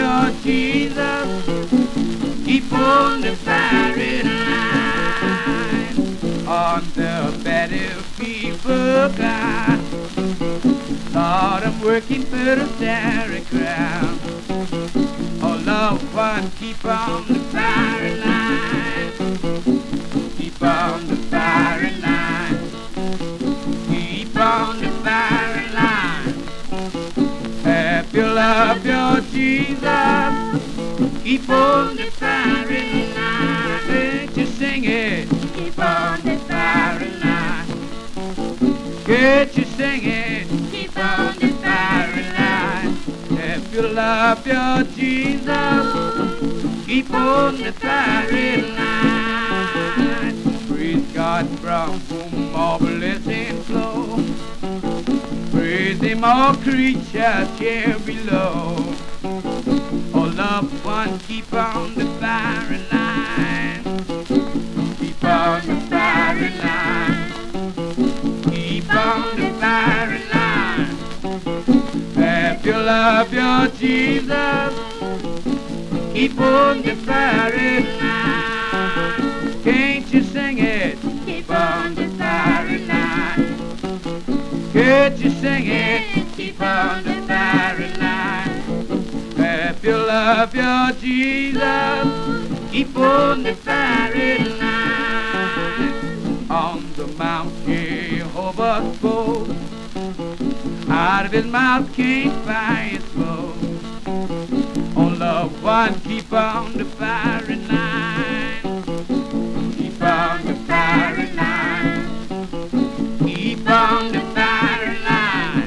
your Jesus, keep on the firing line. On the battlefield for God, Lord, I'm working for the starry crown. Oh, loved one, keep on the firing line. Keep on the firing line. Keep on the firing line. If you love your Jesus, keep on the firing line. Can't you sing it? Keep on the firing line. Can't you sing it? Keep on the firing line. If you love your Jesus, keep on the firing line. Praise God from whom all blessings flow. Praise Him, all creatures here below. Oh, loved one, keep on the firing line. Keep on the firing line. Keep on the firing line. If you love your Jesus, keep on the firing line. Can't you sing it? Keep on the firing line. Can't you sing it? Keep on the firing line. If you love your Jesus, keep on the firing line. On the Mount Jehovah spoke, out of his mouth came fire smoke. Oh, loved one, keep on the firing line. Keep on the firing line. Keep on the firing line.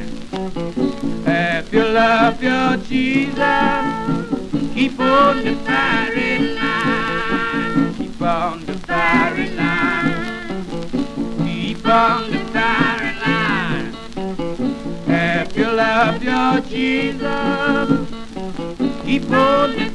If you love your Jesus, keep on the firing line. Keep on the firing line. Keep on the firing line. If you love your Jesus, keep on the